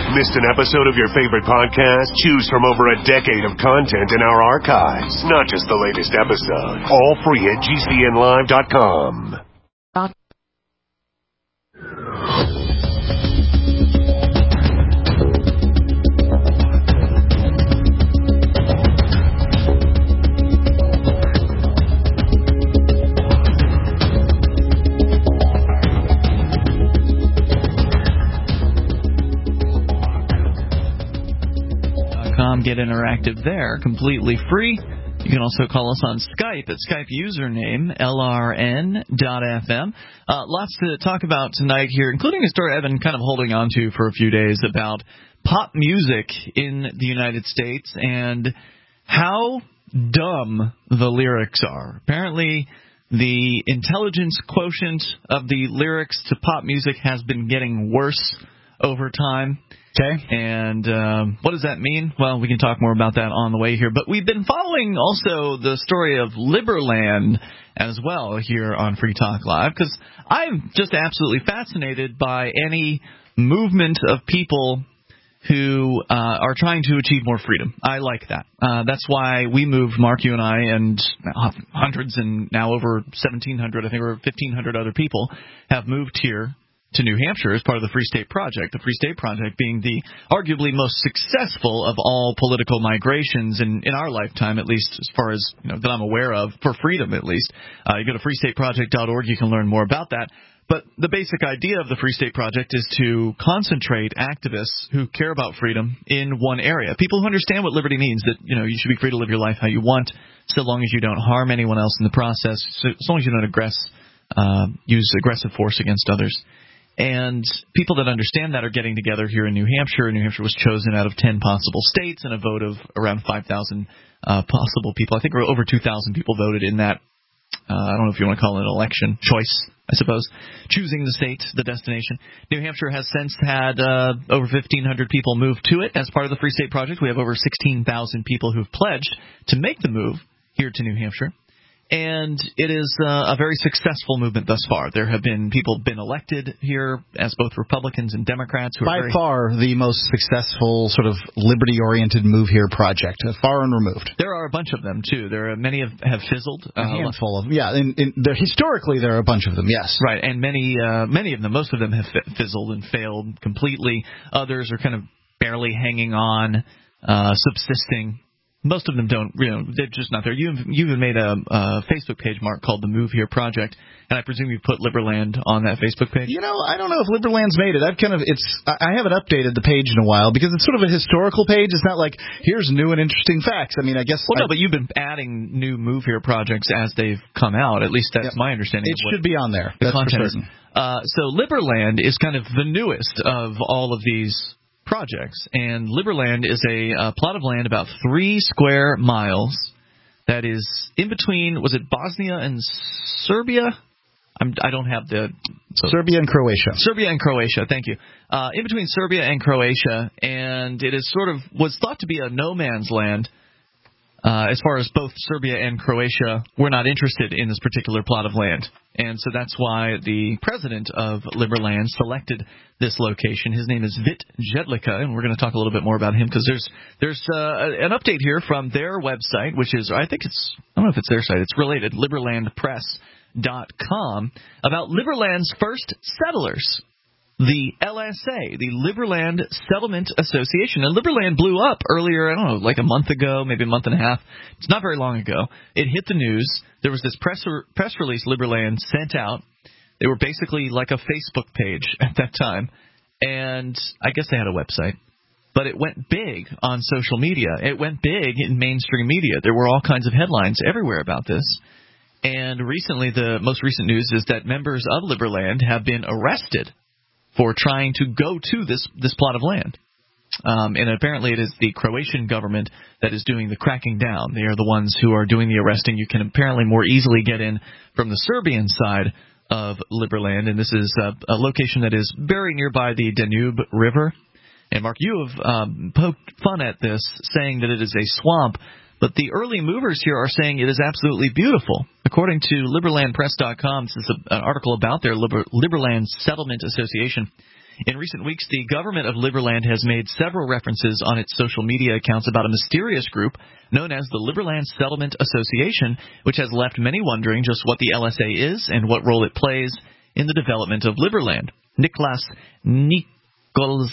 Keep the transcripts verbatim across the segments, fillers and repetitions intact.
Missed an episode of your favorite podcast? Choose from over a decade of content in our archives, not just the latest episode. All free at G C N live dot com. Get interactive there, completely free. You can also call us on Skype at Skype username L R N dot F M. Uh, lots to talk about tonight here, including a story I've been kind of holding on to for a few days about pop music in the United States and how dumb the lyrics are. Apparently, the intelligence quotient of the lyrics to pop music has been getting worse over time. Okay. And um, what does that mean? Well, we can talk more about that on the way here. But we've been following also the story of Liberland as well here on Free Talk Live, because I'm just absolutely fascinated by any movement of people who uh, are trying to achieve more freedom. I like that. Uh, that's why we moved, Mark, you and I, and hundreds and now over seventeen hundred, I think over fifteen hundred other people have moved here to New Hampshire as part of the Free State Project, the Free State Project being the arguably most successful of all political migrations in, in our lifetime, at least as far as you know that I'm aware of, for freedom at least. Uh, you go to free state project dot org, you can learn more about that. But the basic idea of the Free State Project is to concentrate activists who care about freedom in one area. People who understand what liberty means, that you know you should be free to live your life how you want, so long as you don't harm anyone else in the process, so, as long as you don't aggress, uh, use aggressive force against others. And people that understand that are getting together here in New Hampshire. New Hampshire was chosen out of ten possible states in a vote of around five thousand uh, possible people. I think over two thousand people voted in that, uh, I don't know if you want to call it an election, choice, I suppose, choosing the state, the destination. New Hampshire has since had uh, over fifteen hundred people move to it as part of the Free State Project. We have over sixteen thousand people who've pledged to make the move here to New Hampshire. And it is uh, a very successful movement thus far. There have been people been elected here as both Republicans and Democrats. Who By are very far the most successful sort of liberty-oriented move here project, far and removed. There are a bunch of them, too. There are many have, have fizzled. A handful of them, yeah. In, in, there, historically, there are a bunch of them, yes. Right, and many, uh, many of them, most of them have fizzled and failed completely. Others are kind of barely hanging on, uh, subsisting. Most of them don't, you know, they're just not there. You you even made a, a Facebook page, Mark, called the Move Here Project, and I presume you put Liberland on that Facebook page? You know, I don't know if Liberland's made it. I've kind of, it's, I haven't updated the page in a while because it's sort of a historical page. It's not like, here's new and interesting facts. I mean, I guess. Well, no, I, but you've been adding new Move Here projects as they've come out. At least that's yeah, my understanding. It should be on there. The that's content for certain. Is. Uh, so Liberland is kind of the newest of all of these projects, and Liberland is a uh, plot of land about three square miles that is in between, was it Bosnia and Serbia? I'm, I don't have the... So, Serbia and Croatia. Serbia and Croatia, thank you. Uh, in between Serbia and Croatia, and it is sort of, was thought to be a no man's land. Uh, as far as both Serbia and Croatia were not interested in this particular plot of land. And so that's why the president of Liberland selected this location. His name is Vit Jedlicka, and we're going to talk a little bit more about him because there's there's uh, an update here from their website, which is, I think it's, I don't know if it's their site, it's related, liberland press dot com, about Liberland's first settlers. The L S A, the Liberland Settlement Association. And Liberland blew up earlier, I don't know, like a month ago, maybe a month and a half. It's not very long ago. It hit the news. There was this press re- press release Liberland sent out. They were basically like a Facebook page at that time. And I guess they had a website. But it went big on social media. It went big in mainstream media. There were all kinds of headlines everywhere about this. And recently, the most recent news is that members of Liberland have been arrested for trying to go to this, this plot of land. Um, and apparently it is the Croatian government that is doing the cracking down. They are the ones who are doing the arresting. You can apparently more easily get in from the Serbian side of Liberland, and this is a, a location that is very nearby the Danube River. And, Mark, you have um, poked fun at this, saying that it is a swamp, but the early movers here are saying it is absolutely beautiful. According to liberland press dot com, this is a, an article about their Liber, Liberland Settlement Association. In recent weeks, the government of Liberland has made several references on its social media accounts about a mysterious group known as the Liberland Settlement Association, which has left many wondering just what the L S A is and what role it plays in the development of Liberland. Niklas Nichols,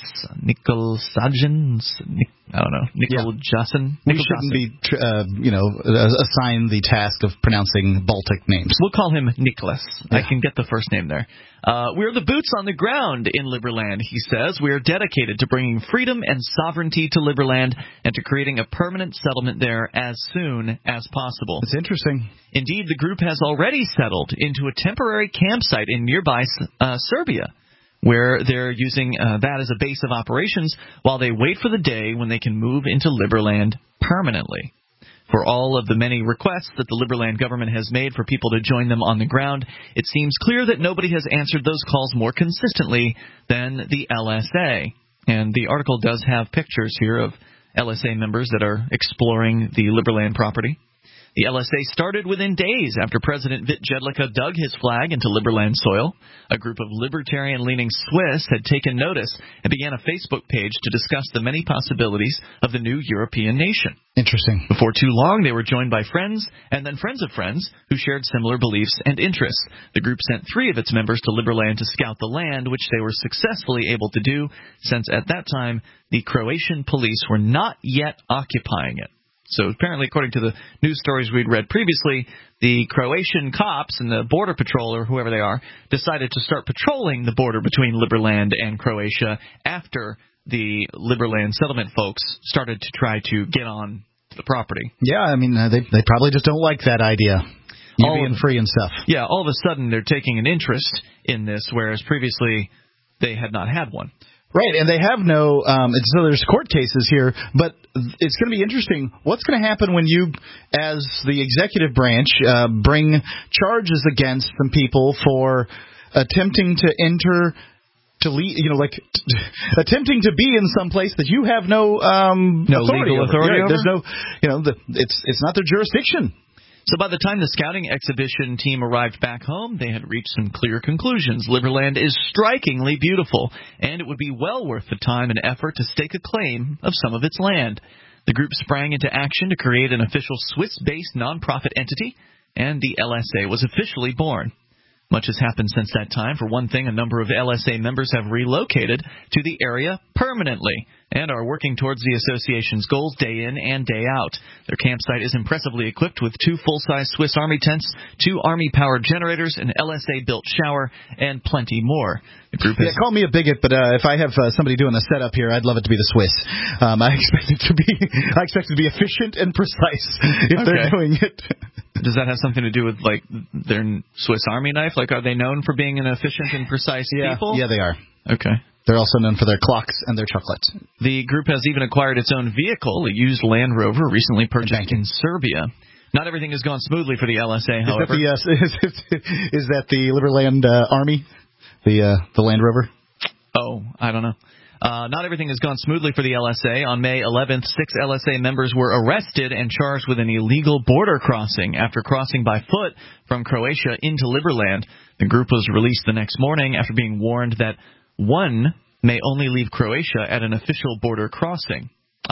Nikolsajan, Nik, I don't know, Nikoljassen. We shouldn't be, uh, you know, assigned the task of pronouncing Baltic names. We'll call him Nicholas. Yeah. I can get the first name there. Uh, we're the boots on the ground in Liberland, he says. We are dedicated to bringing freedom and sovereignty to Liberland and to creating a permanent settlement there as soon as possible. It's interesting. Indeed, the group has already settled into a temporary campsite in nearby uh, Serbia, where they're using uh, that as a base of operations while they wait for the day when they can move into Liberland permanently. For all of the many requests that the Liberland government has made for people to join them on the ground, it seems clear that nobody has answered those calls more consistently than the L S A. And the article does have pictures here of L S A members that are exploring the Liberland property. The L S A started within days after President Vit Jedlicka dug his flag into Liberland soil. A group of libertarian-leaning Swiss had taken notice and began a Facebook page to discuss the many possibilities of the new European nation. Interesting. Before too long, they were joined by friends and then friends of friends who shared similar beliefs and interests. The group sent three of its members to Liberland to scout the land, which they were successfully able to do, since at that time the Croatian police were not yet occupying it. So apparently, according to the news stories we'd read previously, the Croatian cops and the border patrol, or whoever they are, decided to start patrolling the border between Liberland and Croatia after the Liberland settlement folks started to try to get on the property. Yeah, I mean, uh, they they probably just don't like that idea. You all being of, free and stuff. Yeah, all of a sudden they're taking an interest in this, whereas previously they had not had one. Right, and they have no, um, so there's court cases here, but it's going to be interesting. What's going to happen when you, as the executive branch, uh, bring charges against some people for attempting to enter, to lead, you know, like t- attempting to be in some place that you have no, um, no authority legal over. authority Yeah, over? There's no, you know, the, it's it's not their jurisdiction. So by the time the scouting exhibition team arrived back home, they had reached some clear conclusions. Liberland is strikingly beautiful, and it would be well worth the time and effort to stake a claim of some of its land. The group sprang into action to create an official Swiss-based nonprofit entity, and the L S A was officially born. Much has happened since that time. For one thing, a number of L S A members have relocated to the area permanently and are working towards the association's goals day in and day out. Their campsite is impressively equipped with two full-size Swiss Army tents, two Army-powered generators, an L S A-built shower, and plenty more. The group has... Yeah, call me a bigot, but uh, if I have uh, somebody doing a setup here, I'd love it to be the Swiss. Um, I expect it to be, I expect it to be efficient and precise if okay. they're doing it. Does that have something to do with, like, their Swiss Army knife? Like, are they known for being an efficient and precise yeah. people? Yeah, they are. Okay. They're also known for their clocks and their chocolates. The group has even acquired its own vehicle, a used Land Rover recently purchased in Serbia. Not everything has gone smoothly for the L S A, however. Is that the, uh, is, it, is that the Liberland uh, Army, the uh, the Land Rover? Oh, I don't know. Uh, not everything has gone smoothly for the L S A. On May eleventh, six L S A members were arrested and charged with an illegal border crossing after crossing by foot from Croatia into Liberland. The group was released the next morning after being warned that one may only leave Croatia at an official border crossing.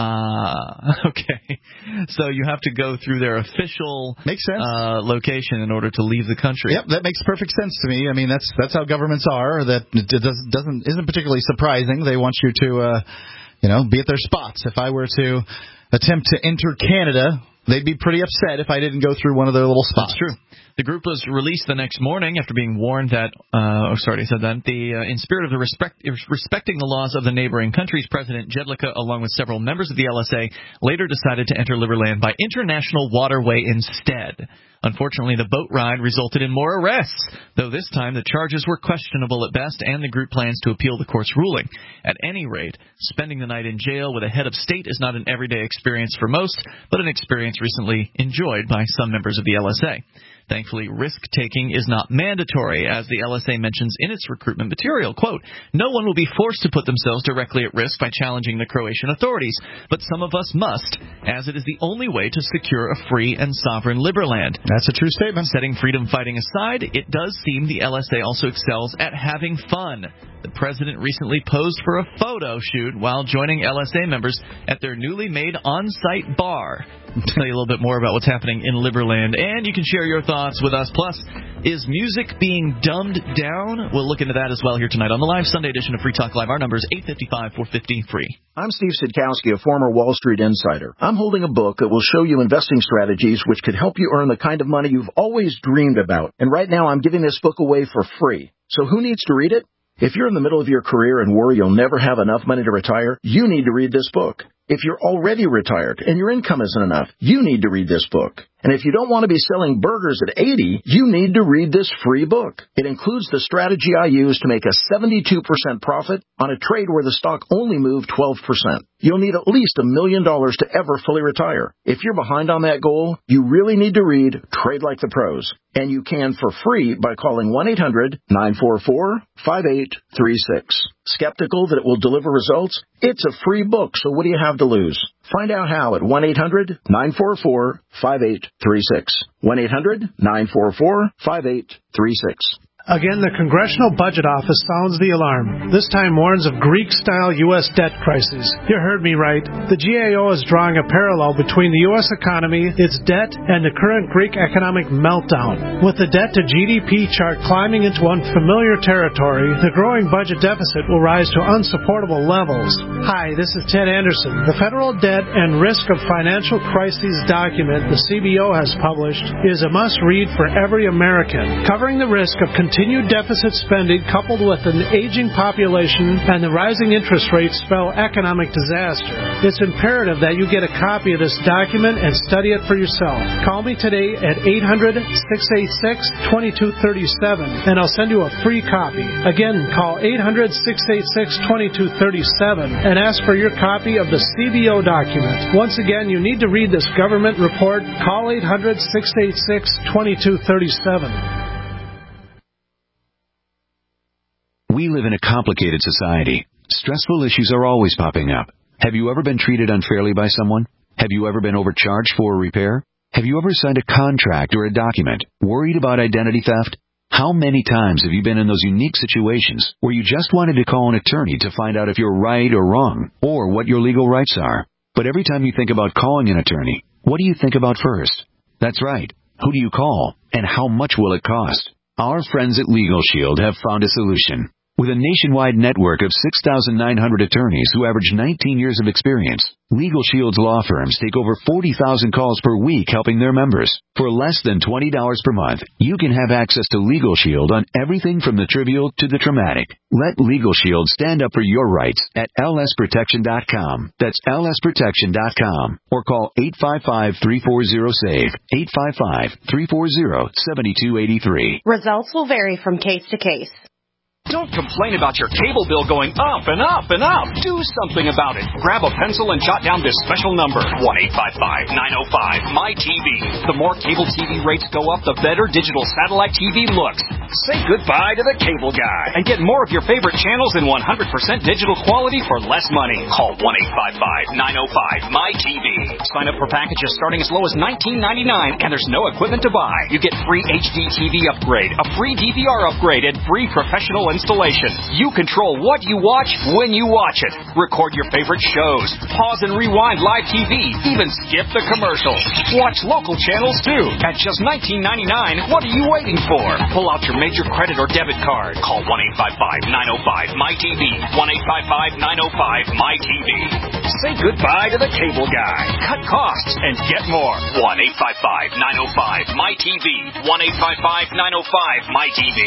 Uh, okay. So you have to go through their official makes sense. Uh, location in order to leave the country. Yep, that makes perfect sense to me. I mean, that's that's how governments are. That it does, doesn't isn't particularly surprising. They want you to, uh, you know, be at their spots. If I were to attempt to enter Canada, they'd be pretty upset if I didn't go through one of their little spots. That's true. The group was released the next morning after being warned that, uh, oh, sorry, I said that, the, uh, in spirit of the respect, respecting the laws of the neighboring countries, President Jedlicka, along with several members of the L S A, later decided to enter Liberland by international waterway instead. Unfortunately, the boat ride resulted in more arrests, though this time the charges were questionable at best, and the group plans to appeal the court's ruling. At any rate, spending the night in jail with a head of state is not an everyday experience for most, but an experience recently enjoyed by some members of the L S A. Thanks Thankfully, risk-taking is not mandatory, as the L S A mentions in its recruitment material. Quote, no one will be forced to put themselves directly at risk by challenging the Croatian authorities, but some of us must, as it is the only way to secure a free and sovereign Liberland. That's a true statement. Setting freedom fighting aside, it does seem the L S A also excels at having fun. The president recently posed for a photo shoot while joining L S A members at their newly made on-site bar. I'll tell you a little bit more about what's happening in Liberland, and you can share your thoughts with us. Plus, is music being dumbed down? We'll look into that as well here tonight on the live Sunday edition of Free Talk Live. Our number is eight five five, four five zero, free. I'm Steve Sidkowski, a former Wall Street insider. I'm holding a book that will show you investing strategies which could help you earn the kind of money you've always dreamed about. And right now, I'm giving this book away for free. So who needs to read it? If you're in the middle of your career and worry you'll never have enough money to retire, you need to read this book. If you're already retired and your income isn't enough, you need to read this book. And if you don't want to be selling burgers at eighty, you need to read this free book. It includes the strategy I use to make a seventy-two percent profit on a trade where the stock only moved twelve percent. You'll need at least a million dollars to ever fully retire. If you're behind on that goal, you really need to read Trade Like the Pros. And you can for free by calling one eight hundred, nine four four, five eight three six. Skeptical that it will deliver results? It's a free book, so what do you have to lose? Find out how at one eight hundred, nine four four, five eight three six. one eight hundred, nine four four, five eight three six. Again, the Congressional Budget Office sounds the alarm. This time warns of Greek-style U S debt crisis. You heard me right. The G A O is drawing a parallel between the U S economy, its debt, and the current Greek economic meltdown. With the debt-to-G D P chart climbing into unfamiliar territory, the growing budget deficit will rise to unsupportable levels. Hi, this is Ted Anderson. The Federal Debt and Risk of Financial Crises document the C B O has published is a must-read for every American, covering the risk of continued Continued deficit spending coupled with an aging population and the rising interest rates spell economic disaster. It's imperative that you get a copy of this document and study it for yourself. Call me today at eight hundred, six eight six, two two three seven and I'll send you a free copy. Again, call eight hundred, six eight six, two two three seven and ask for your copy of the C B O document. Once again, you need to read this government report. Call eight hundred, six eight six, two two three seven. We live in a complicated society. Stressful issues are always popping up. Have you ever been treated unfairly by someone? Have you ever been overcharged for a repair? Have you ever signed a contract or a document worried about identity theft? How many times have you been in those unique situations where you just wanted to call an attorney to find out if you're right or wrong, or what your legal rights are? But every time you think about calling an attorney, what do you think about first? That's right. Who do you call, and how much will it cost? Our friends at Legal Shield have found a solution. With a nationwide network of six thousand nine hundred attorneys who average nineteen years of experience, Legal Shield's law firms take over forty thousand calls per week helping their members. For less than twenty dollars per month, you can have access to Legal Shield on everything from the trivial to the traumatic. Let Legal Shield stand up for your rights at L S protection dot com. That's L S protection dot com. Or call eight five five, three four zero, S A V E, eight five five, three four zero, seven two eight three. Results will vary from case to case. Don't complain about your cable bill going up and up and up. Do something about it. Grab a pencil and jot down this special number, one eight five five, nine oh five, M Y T V. The more cable T V rates go up, the better digital satellite T V looks. Say goodbye to the cable guy and get more of your favorite channels in one hundred percent digital quality for less money. Call one eight five five, nine oh five, M Y T V. Sign up for packages starting as low as nineteen ninety-nine, and there's no equipment to buy. You get free H D T V upgrade, a free D V R upgrade, and free professional installation. You control what you watch when you watch it. Record your favorite shows. Pause and rewind live T V. Even skip the commercials. Watch local channels too. At just nineteen ninety-nine, what are you waiting for? Pull out your major credit or debit card. Call one eight five five, nine oh five, M Y T V. one eight five five, nine oh five, M Y T V. Say goodbye to the cable guy. Cut costs and get more. one eight five five, nine oh five, M Y T V. one eight five five, nine oh five, M Y T V.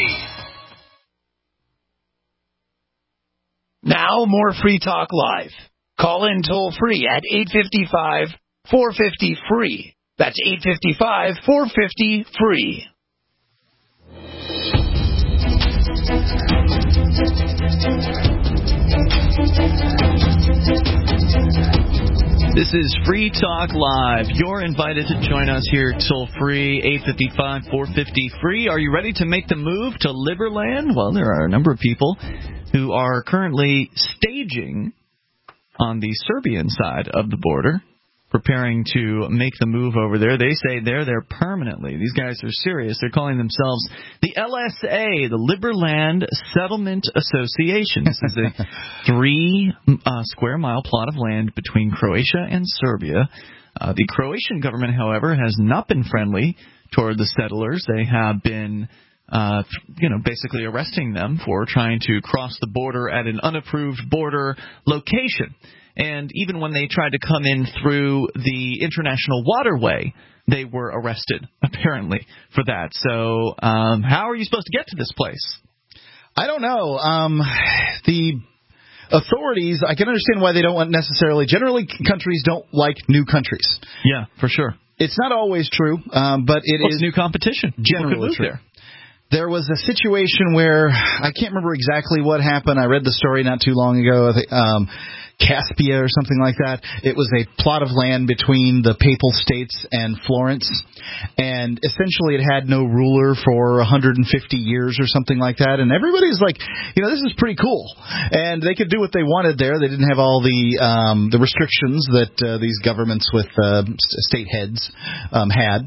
Now, more Free Talk Live. Call in toll-free at eight five five, four five zero, F R E E. That's eight five five, four five zero, F R E E. This is Free Talk Live. You're invited to join us here toll-free, eight five five, four five zero, free. Are you ready to make the move to Liberland? Well, there are a number of people who are currently staging on the Serbian side of the border, preparing to make the move over there. They say they're there permanently. These guys are serious. They're calling themselves the L S A, the Liberland Settlement Association. This is a three uh, square mile plot of land between Croatia and Serbia. Uh, the Croatian government, however, has not been friendly toward the settlers. They have been Uh, you know, basically arresting them for trying to cross the border at an unapproved border location. And even when they tried to come in through the international waterway, they were arrested, apparently, for that. So um, how are you supposed to get to this place? I don't know. Um, the authorities, I can understand why they don't want necessarily. Generally, countries don't like new countries. Yeah, for sure. It's not always true, um, but it well, is it's new competition. Generally true. There. There was a situation where I can't remember exactly what happened. I read the story not too long ago. I think, um, Caspia or something like that. It was a plot of land between the Papal States and Florence, and essentially it had no ruler for one hundred fifty years or something like that. And everybody's like, you know, this is pretty cool, and they could do what they wanted there. They didn't have all the um, the restrictions that uh, these governments with uh, state heads um, had.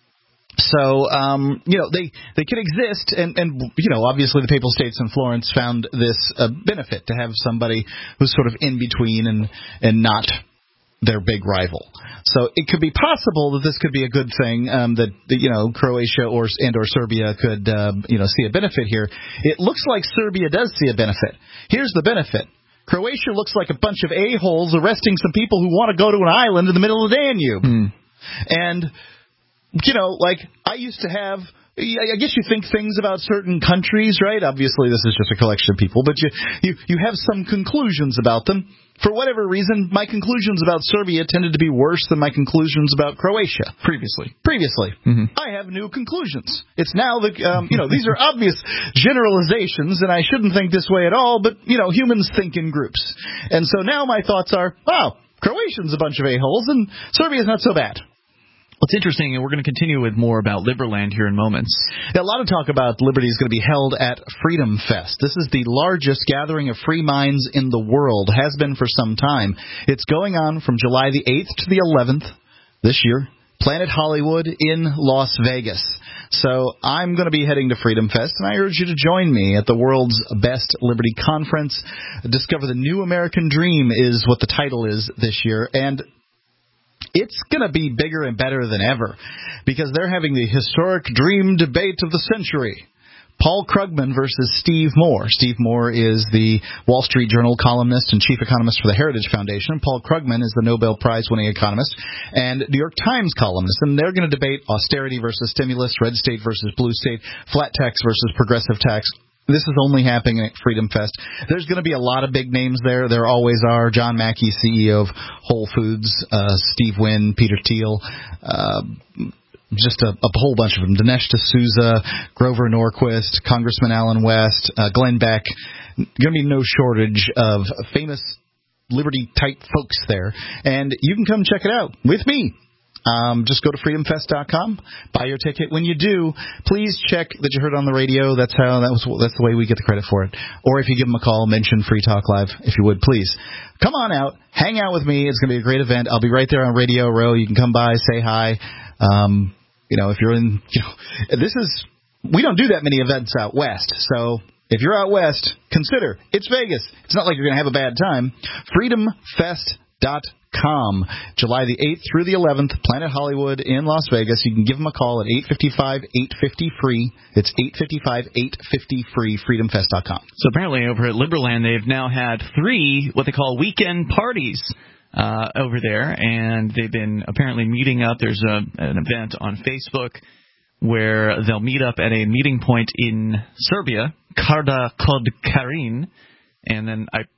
So, um, you know, they, they could exist, and, and, you know, obviously the Papal States and Florence found this a benefit to have somebody who's sort of in between and, and not their big rival. So it could be possible that this could be a good thing, um, that, that, you know, Croatia or and or Serbia could, uh, you know, see a benefit here. It looks like Serbia does see a benefit. Here's the benefit. Croatia looks like a bunch of a-holes arresting some people who want to go to an island in the middle of the Danube. Mm. And... You know, like, I used to have, I guess you think things about certain countries, right? Obviously, this is just a collection of people, but you, you, you have some conclusions about them. For whatever reason, my conclusions about Serbia tended to be worse than my conclusions about Croatia. Previously. Previously. Mm-hmm. I have new conclusions. It's now the, um, you know, these are obvious generalizations, and I shouldn't think this way at all, but, you know, humans think in groups. And so now my thoughts are, wow, Croatians a bunch of a-holes, and Serbia's not so bad. What's interesting, and we're going to continue with more about Liberland here in moments. A lot of talk about Liberty is going to be held at Freedom Fest. This is the largest gathering of free minds in the world, has been for some time. It's going on from July the eighth to the eleventh this year, Planet Hollywood in Las Vegas. So I'm going to be heading to Freedom Fest, and I urge you to join me at the world's best Liberty Conference. Discover the New American Dream is what the title is this year, and it's going to be bigger and better than ever because they're having the historic dream debate of the century. Paul Krugman versus Steve Moore. Steve Moore is the Wall Street Journal columnist and chief economist for the Heritage Foundation. Paul Krugman is the Nobel Prize-winning economist and New York Times columnist. And they're going to debate austerity versus stimulus, red state versus blue state, flat tax versus progressive tax. This is only happening at Freedom Fest. There's going to be a lot of big names there. There always are. John Mackey, C E O of Whole Foods, uh, Steve Wynn, Peter Thiel, uh, just a, a whole bunch of them. Dinesh D'Souza, Grover Norquist, Congressman Alan West, uh, Glenn Beck. Going to be no shortage of famous Liberty-type folks there. And you can come check it out with me. Um, just go to freedom fest dot com, buy your ticket. When you do, please check that you heard it on the radio. That's how that was. That's the way we get the credit for it. Or if you give them a call, mention Free Talk Live, if you would, please. Come on out, hang out with me. It's going to be a great event. I'll be right there on Radio Row. You can come by, say hi. Um, you know, if you're in, you know, this is we don't do that many events out west, so. If you're out west, consider. It's Vegas. It's not like you're going to have a bad time. freedom fest dot com. July the eighth through the eleventh, Planet Hollywood in Las Vegas. You can give them a call at eight five five, eight five zero, free. It's eight five five, eight five zero, free, freedom fest dot com. So apparently over at Liberland, they've now had three what they call weekend parties uh, over there, and they've been apparently meeting up. There's a, an event on Facebook where they'll meet up at a meeting point in Serbia, Karda kod Karin, and then I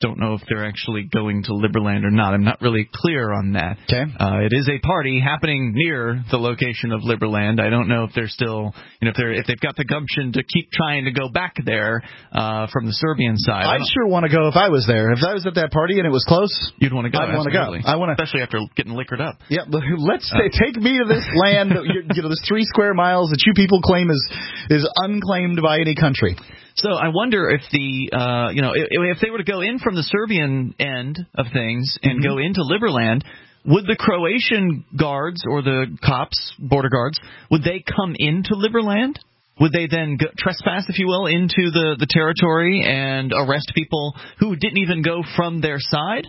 don't know if they're actually going to Liberland or not. I'm not really clear on that. Okay. Uh, it is a party happening near the location of Liberland. I don't know if they're still, you know, if they're if they've got the gumption to keep trying to go back there uh, from the Serbian side. I'd sure want to go if I was there. If I was at that party and it was close, you'd want to go. I'd want to go. I want to, especially after getting liquored up. Yeah, but let's say, uh, take me to this land. You know, this three square miles that you people claim is is unclaimed by any country. So I wonder if the, uh, you know, if, if they were to go in from the Serbian end of things and mm-hmm. go into Liberland, would the Croatian guards or the cops, border guards, would they come into Liberland? Would they then go, trespass, if you will, into the, the territory and arrest people who didn't even go from their side?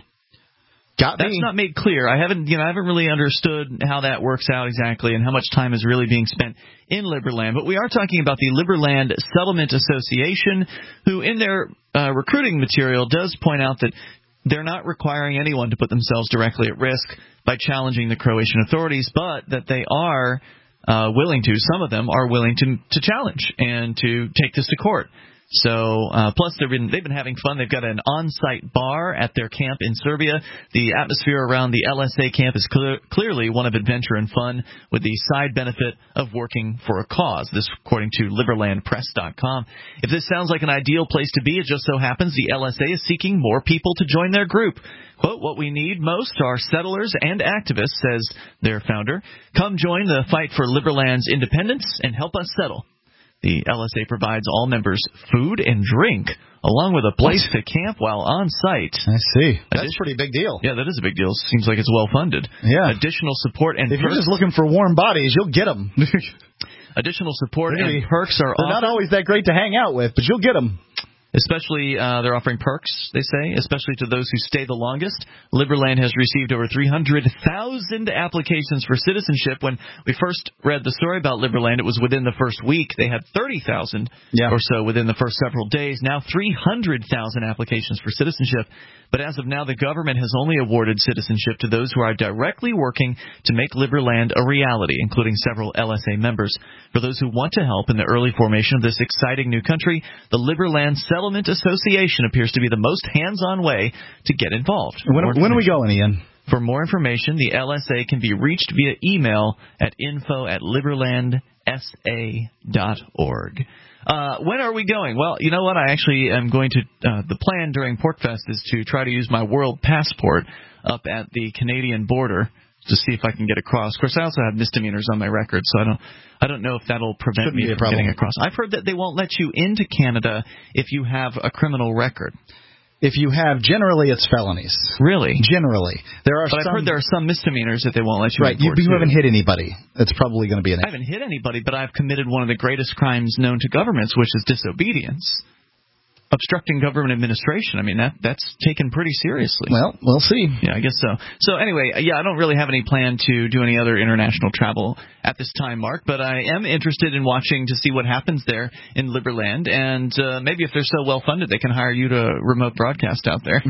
Got That's me. not made clear. I haven't, you know, I haven't really understood how that works out exactly and how much time is really being spent in Liberland. But we are talking about the Liberland Settlement Association, who in their uh, recruiting material does point out that they're not requiring anyone to put themselves directly at risk by challenging the Croatian authorities, but that they are uh, willing to, some of them are willing to to challenge and to take this to court. So, uh, plus they've been, they've been having fun. They've got an on-site bar at their camp in Serbia. The atmosphere around the L S A camp is clear, clearly one of adventure and fun, with the side benefit of working for a cause. This, according to Liberland Press dot com. If this sounds like an ideal place to be, it just so happens the L S A is seeking more people to join their group. Quote, what we need most are settlers and activists, says their founder. Come join the fight for Liberland's independence and help us settle. The L S A provides all members food and drink, along with a place to camp while on site. I see. That's Addition- a pretty big deal. Yeah, that is a big deal. Seems like it's well funded. Yeah. Additional support and if perks. you're just looking for warm bodies, you'll get them. Additional support Maybe. and perks are They're offered. not always that great to hang out with, but you'll get them. Especially, uh, they're offering perks, they say, especially to those who stay the longest. Liberland has received over three hundred thousand applications for citizenship. When we first read the story about Liberland, it was within the first week. They had thirty thousand yeah. or so within the first several days. Now three hundred thousand applications for citizenship. But as of now, the government has only awarded citizenship to those who are directly working to make Liberland a reality, including several L S A members. For those who want to help in the early formation of this exciting new country, the Liberland Settlement Association appears to be the most hands-on way to get involved. When, when are we going, Ian? For more information, the L S A can be reached via email at info at liberland s a dot org. Uh, when are we going? Well, you know what? I actually am going to, uh, the plan during PorcFest is to try to use my world passport up at the Canadian border to see if I can get across. Of course, I also have misdemeanors on my record, so I don't I don't know if that'll prevent Shouldn't me from getting across. I've heard that they won't let you into Canada if you have a criminal record. If you have, generally it's felonies. Really? Generally. There are but some, I've heard there are some misdemeanors that they won't let you right, you, you haven't hit anybody. That's probably going to be an I haven't hit anybody, but I've committed one of the greatest crimes known to governments, which is disobedience. Obstructing government administration. I mean, that that's taken pretty seriously. Well, we'll see. Yeah, I guess so. So anyway, yeah, I don't really have any plan to do any other international travel at this time, Mark, but I am interested in watching to see what happens there in Liberland, and uh, maybe if they're so well-funded, they can hire you to remote broadcast out there.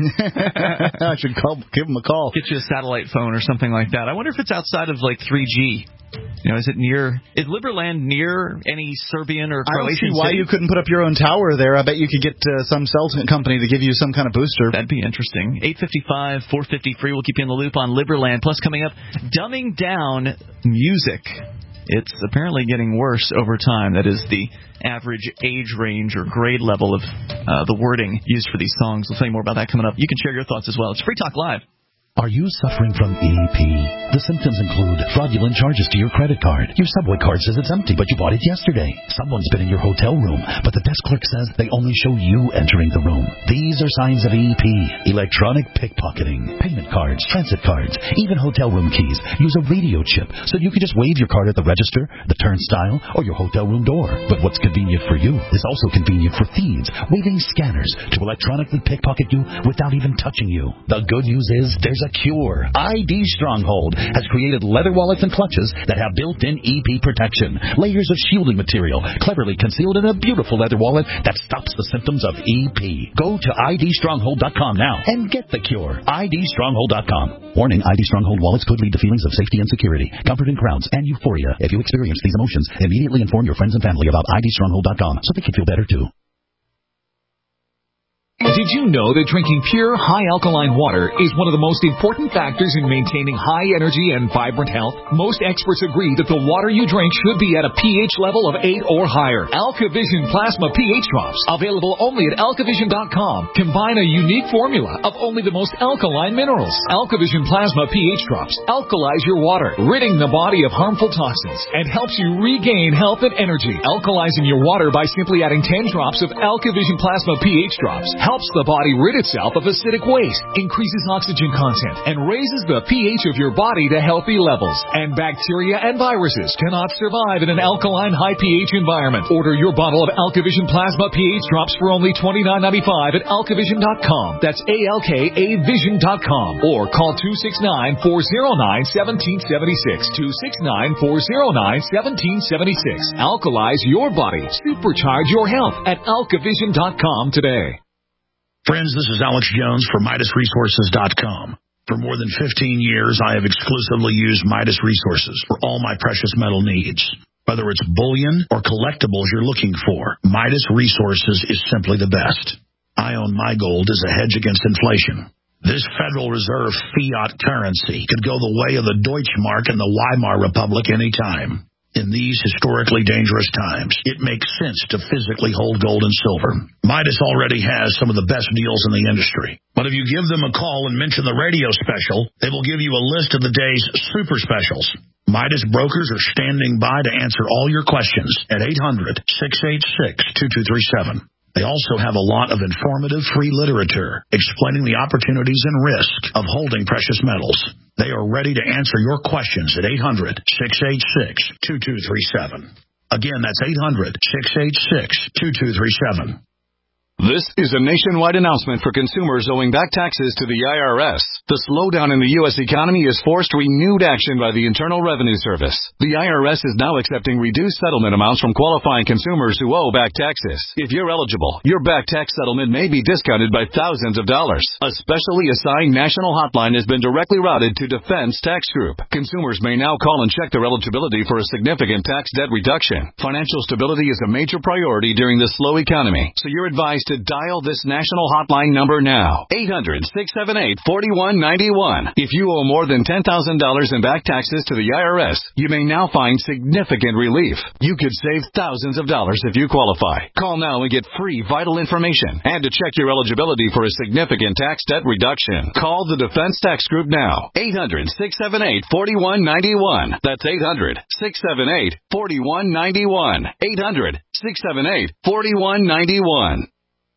I should call, give them a call. Get you a satellite phone or something like that. I wonder if it's outside of, like, three G. You know, is it near? Is Liberland near any Serbian or Croatian I don't see why city? you couldn't put up your own tower there. I bet you could get uh, some cell company to give you some kind of booster. That'd be interesting. eight fifty-five, four fifty free. We'll keep you in the loop on Liberland. Plus, coming up, dumbing down music. It's apparently getting worse over time. That is the average age range or grade level of uh, the wording used for these songs. We'll tell you more about that coming up. You can share your thoughts as well. It's Free Talk Live. Are you suffering from E P? The symptoms include fraudulent charges to your credit card. Your subway card says it's empty, but you bought it yesterday. Someone's been in your hotel room, but the desk clerk says they only show you entering the room. These are signs of E P. Electronic pickpocketing. Payment cards, transit cards, even hotel room keys use a radio chip, so you can just wave your card at the register, the turnstile, or your hotel room door. But what's convenient for you is also convenient for thieves, waving scanners to electronically pickpocket you without even touching you. The good news is there's a cure. I D Stronghold has created leather wallets and clutches that have built-in E P protection. Layers of shielding material cleverly concealed in a beautiful leather wallet that stops the symptoms of E P. Go to I D stronghold dot com now and get the cure. I D stronghold dot com. Warning, I D Stronghold wallets could lead to feelings of safety and security, comfort in crowds, and euphoria. If you experience these emotions, immediately inform your friends and family about I D stronghold dot com so they can feel better too. Did you know that drinking pure, high-alkaline water is one of the most important factors in maintaining high energy and vibrant health? Most experts agree that the water you drink should be at a pH level of eight or higher. AlkaVision Plasma pH Drops, available only at alkavision dot com, combine a unique formula of only the most alkaline minerals. AlkaVision Plasma pH Drops alkalize your water, ridding the body of harmful toxins, and helps you regain health and energy. Alkalizing your water by simply adding ten drops of AlkaVision Plasma pH Drops helps the body rid itself of acidic waste, increases oxygen content, and raises the pH of your body to healthy levels. And bacteria and viruses cannot survive in an alkaline high pH environment. Order your bottle of AlkaVision Plasma pH Drops for only twenty-nine ninety-five at alkavision dot com. That's A L K A vision dot com. Or call two six nine, four oh nine, one seven seven six. two six nine, four oh nine, one seven seven six. Alkalize your body. Supercharge your health at alkavision dot com today. Friends, this is Alex Jones for Midas Resources dot com. For more than fifteen years, I have exclusively used Midas Resources for all my precious metal needs. Whether it's bullion or collectibles you're looking for, Midas Resources is simply the best. I own my gold as a hedge against inflation. This Federal Reserve fiat currency could go the way of the Deutschmark and the Weimar Republic any time. In these historically dangerous times, it makes sense to physically hold gold and silver. Midas already has some of the best deals in the industry. But if you give them a call and mention the radio special, they will give you a list of the day's super specials. Midas brokers are standing by to answer all your questions at eight hundred, six eight six, two two three seven. They also have a lot of informative free literature explaining the opportunities and risks of holding precious metals. They are ready to answer your questions at eight hundred, six eight six, two two three seven. Again, that's eight hundred, six eight six, two two three seven. This is a nationwide announcement for consumers owing back taxes to the I R S. The slowdown in the U S economy has forced renewed action by the Internal Revenue Service. The I R S is now accepting reduced settlement amounts from qualifying consumers who owe back taxes. If you're eligible, your back tax settlement may be discounted by thousands of dollars. A specially assigned national hotline has been directly routed to Defense Tax Group. Consumers may now call and check their eligibility for a significant tax debt reduction. Financial stability is a major priority during this slow economy, so you're advised to dial this national hotline number now. eight hundred, six seven eight, four one nine one. If you owe more than ten thousand dollars in back taxes to the I R S, you may now find significant relief. You could save thousands of dollars if you qualify. Call now and get free vital information and to check your eligibility for a significant tax debt reduction. Call the Defense Tax Group now. eight hundred, six seven eight, four one nine one. That's eight hundred, six seven eight, four one nine one. eight hundred, six seven eight, four one nine one.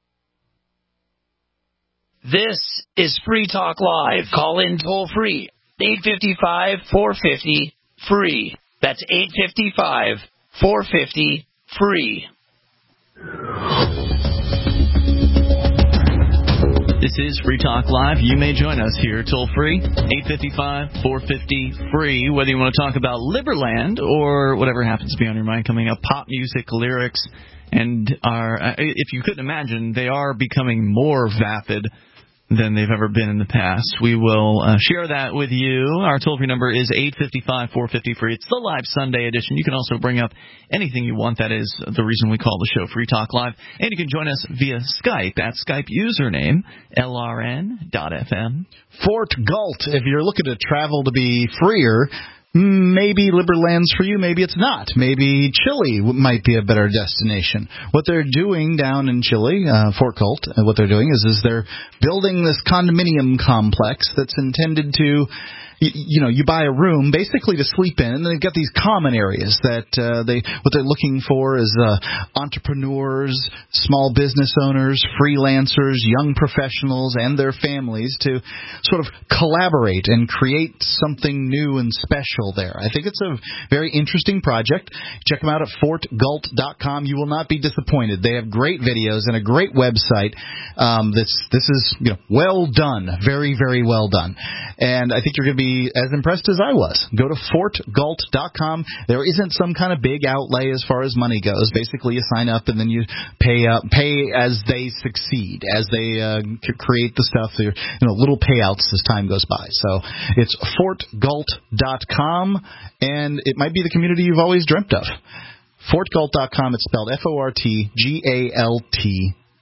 This is Free Talk Live. Call in toll free. eight five five, four five zero, free. That's eight five five, four five zero, free. This is Free Talk Live. You may join us here toll free, eight five five, four five zero, free. Whether you want to talk about Liberland or whatever happens to be on your mind coming up, pop music, lyrics, and are, if you couldn't imagine, they are becoming more vapid than they've ever been in the past. We will uh, share that with you. Our toll-free number is eight five five, four five zero, free. It's the live Sunday edition. You can also bring up anything you want. That is the reason we call the show Free Talk Live. And you can join us via Skype at Skype username L R N dot F M. Fort Galt, if you're looking to travel to be freer, maybe Liberland's for you, maybe it's not. Maybe Chile might be a better destination. What they're doing down in Chile, uh, Fort Galt, uh, what they're doing is, is they're building this condominium complex that's intended to, you, you know, you buy a room basically to sleep in, and they've got these common areas that uh, they what they're looking for is uh, entrepreneurs, small business owners, freelancers, young professionals, and their families to sort of collaborate and create something new and special there. I think it's a very interesting project. Check them out at fort galt dot com. You will not be disappointed. They have great videos and a great website. Um, this this is you know well done, very very well done, and I think you're going to be as impressed as I was. Go to fort galt dot com. There isn't some kind of big outlay as far as money goes. Basically, you sign up and then you pay uh, pay as they succeed, as they uh, create the stuff. There, you know, little payouts as time goes by. So it's fort galt dot com, and it might be the community you've always dreamt of. fort galt dot com. It's spelled F O R T G A L T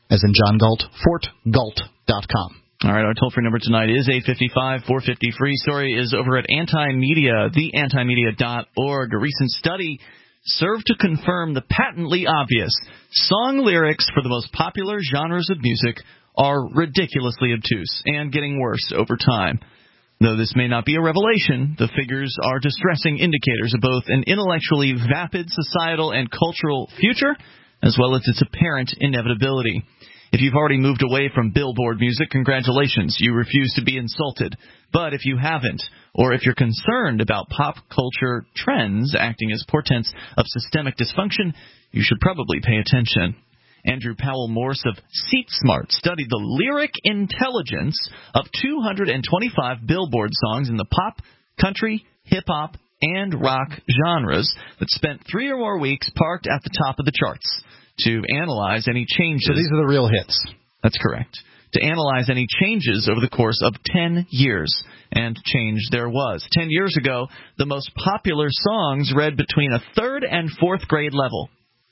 as in John Galt, fort galt dot com. All right, our toll-free number tonight is eight five five, four five zero, free. Story is over at Antimedia, the antimedia dot org. A recent study served to confirm the patently obvious. Song lyrics for the most popular genres of music are ridiculously obtuse and getting worse over time. Though this may not be a revelation, the figures are distressing indicators of both an intellectually vapid societal and cultural future, as well as its apparent inevitability. If you've already moved away from Billboard music, congratulations, you refuse to be insulted. But if you haven't, or if you're concerned about pop culture trends acting as portents of systemic dysfunction, you should probably pay attention. Andrew Powell Morse of SeatSmart studied the lyric intelligence of two hundred twenty-five Billboard songs in the pop, country, hip-hop, and rock genres that spent three or more weeks parked at the top of the charts to analyze any changes. So these are the real hits. That's correct. To analyze any changes over the course of ten years. And change there was. Ten years ago, the most popular songs read between a third and fourth grade level.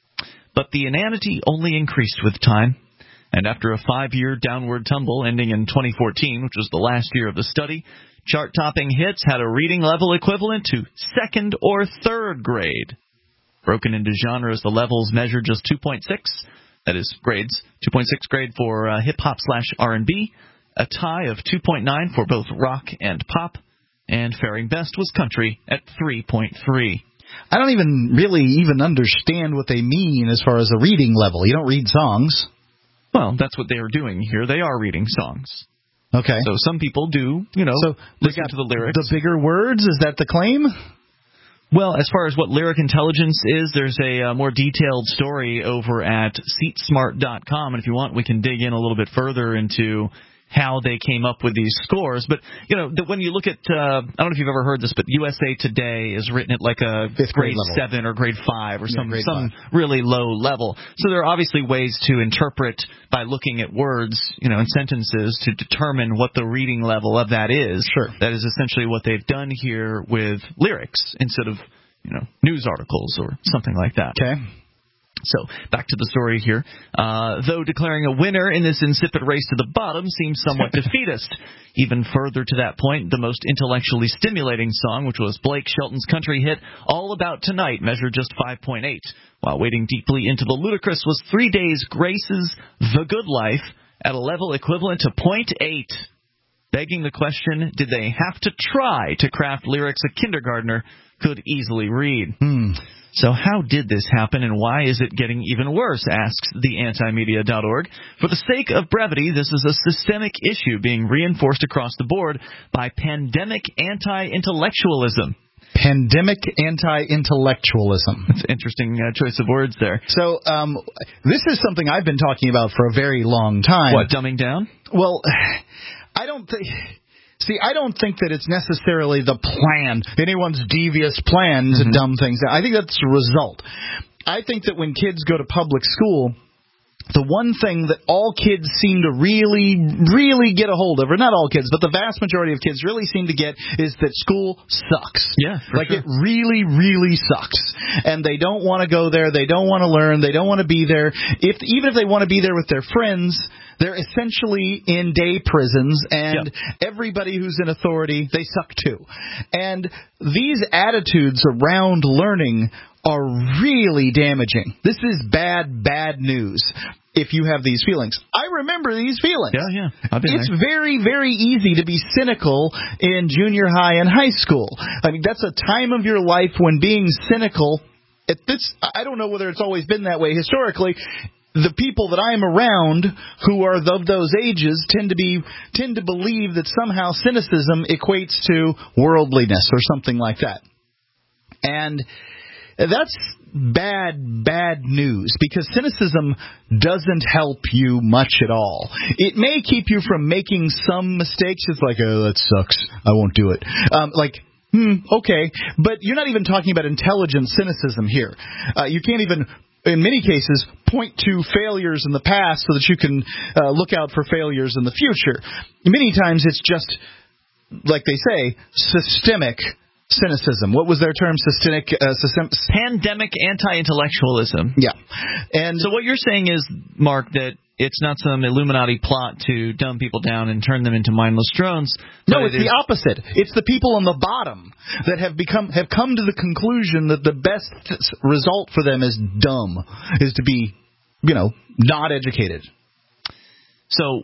But the inanity only increased with time, and after a five-year downward tumble ending in twenty fourteen, which was the last year of the study, chart-topping hits had a reading level equivalent to second or third grade. Broken into genres, the levels measured just two point six, that is, grades, two point six grade for uh, hip-hop slash R and B, a tie of two point nine for both rock and pop, and faring best was country at three point three. I don't even really even understand what they mean as far as a reading level. You don't read songs. Well, that's what they are doing here. They are reading songs. Okay. So some people do, you know, so listen to the lyrics. The bigger words, is that the claim? Well, as far as what lyric intelligence is, there's a uh, more detailed story over at seat smart dot com, and if you want, we can dig in a little bit further into how they came up with these scores. But, you know, the, when you look at, uh, I don't know if you've ever heard this, but U S A Today is written at like a Fifth grade, grade level. seven or grade five or yeah, some, grade some five. really low level. So there are obviously ways to interpret by looking at words, you know, and sentences to determine what the reading level of that is. Sure. That is essentially what they've done here with lyrics instead of, you know, news articles or something like that. Okay. So, back to the story here. Uh, though declaring a winner in this insipid race to the bottom seems somewhat defeatist. Even further to that point, the most intellectually stimulating song, which was Blake Shelton's country hit All About Tonight, measured just five point eight. While wading deeply into the ludicrous was Three Days Grace's The Good Life at a level equivalent to zero point eight. Begging the question, did they have to try to craft lyrics a kindergartner could easily read? Hmm. So how did this happen, and why is it getting even worse, asks the antimedia dot org. For the sake of brevity, this is a systemic issue being reinforced across the board by pandemic anti-intellectualism. Pandemic anti-intellectualism. That's an interesting uh, choice of words there. So um, this is something I've been talking about for a very long time. What, dumbing down? Well, I don't think... See, I don't think that it's necessarily the plan, anyone's devious plan to mm-hmm. dumb things down. I think that's a result. I think that when kids go to public school, the one thing that all kids seem to really, really get a hold of, or not all kids, but the vast majority of kids really seem to get, is that school sucks. Yeah, for Like, sure. it really, really sucks. And they don't want to go there. They don't want to learn. They don't want to be there. If Even if they want to be there with their friends, they're essentially in day prisons, and yep. everybody who's in authority, they suck too. And these attitudes around learning are really damaging. This is bad, bad news if you have these feelings. I remember these feelings. Yeah, yeah. I've been it's there. very, very easy to be cynical in junior high and high school. I mean, that's a time of your life when being cynical, at this, I don't know whether it's always been that way historically. The people that I'm around who are of those ages tend to be tend to believe that somehow cynicism equates to worldliness or something like that. And that's bad, bad news, because cynicism doesn't help you much at all. It may keep you from making some mistakes. It's like, oh, that sucks, I won't do it. Um, like, hmm, okay. But you're not even talking about intelligent cynicism here. Uh, you can't even, in many cases, point to failures in the past so that you can uh, look out for failures in the future. Many times it's just, like they say, systemic cynicism. What was their term? Systemic, uh, system- Pandemic anti-intellectualism. Yeah. And so what you're saying is, Mark, that It's not some Illuminati plot to dumb people down and turn them into mindless drones. No, it's it the opposite. It's the people on the bottom that have become have come to the conclusion that the best result for them is dumb, is to be, you know, not educated. So,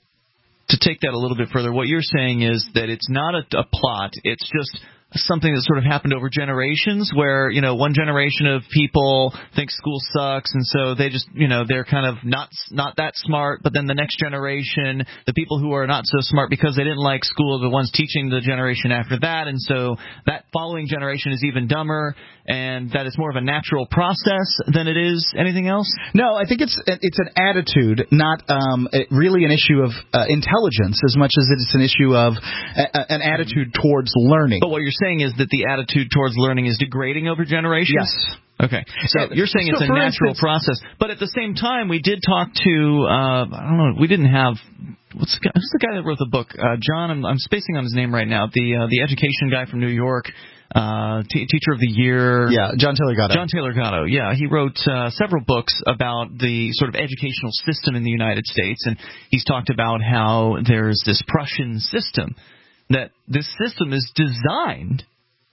to take that a little bit further, what you're saying is that it's not a, a plot. It's just something that sort of happened over generations where, you know, one generation of people think school sucks, and so they just, you know, they're kind of not not that smart, but then the next generation, the people who are not so smart because they didn't like school, are the ones teaching the generation after that, and so that following generation is even dumber, and that it's more of a natural process than it is anything else? No, I think it's it's an attitude, not um, really an issue of uh, intelligence as much as it's an issue of a, an attitude towards learning. But what you're saying is that the attitude towards learning is degrading over generations? Yes. Okay. So you're saying so it's a natural instance, process. But at the same time, we did talk to, uh, I don't know, we didn't have, what's the guy, who's the guy that wrote the book? Uh, John, I'm, I'm spacing on his name right now, the uh, the education guy from New York, uh, t- Teacher of the Year. Yeah, John Taylor Gatto. John Taylor Gatto, yeah. He wrote uh, several books about the sort of educational system in the United States, and he's talked about how there's this Prussian system, that this system is designed